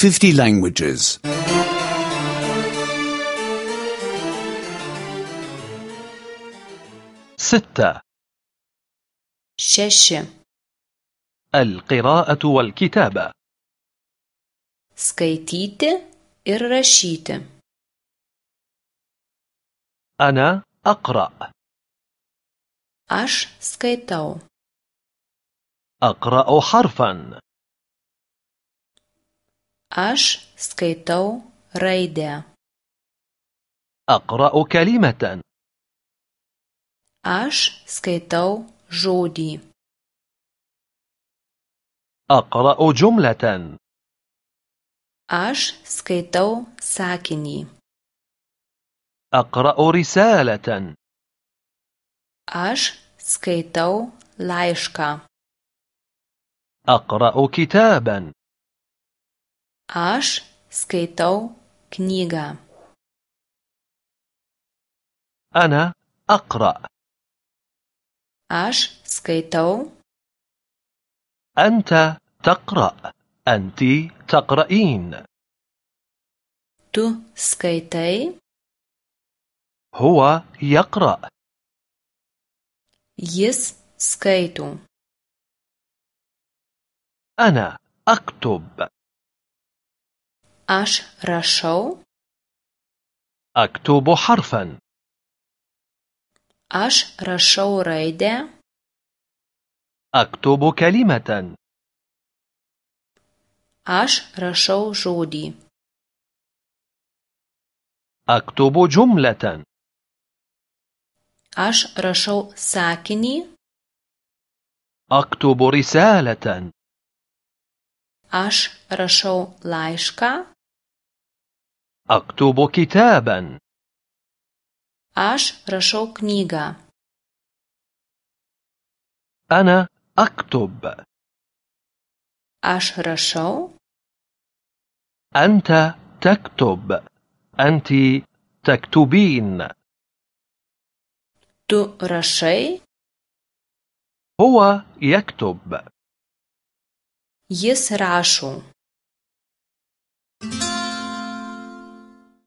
50 languages. 6. 6. القراءة والكتابة. Skaityti ir rašyti. أنا أقرأ. Aš skaitau. أقرأ حرفا. Aš skaitau raidę. أقرأ كلمة. Aš skaitau žodį. أقرأ جملة. Aš skaitau sakinį. أقرأ رسالة. Aš skaitau laišką. أقرأ كتابا. Aš skaitau knygą. أنا أقرأ. Aš skaitau. أنت تقرأ. أنت تقرأين. Tu skaitai. هو يقرأ. Jis skaito. أنا أكتب. Aš rašau. أكتب حرفا. Aš rašau raidę. أكتب كلمة. Aš rašau žodį. أكتب جملة. Aš rašau sakinį. أكتب رسالة. Aš rašau laišką. أكتب كتابا. Aš rašau knygą. أنا أكتب. Aš rašau. أنت تكتب. أنت تكتبين. Tu rašai. هو يكتب. Jis rašo.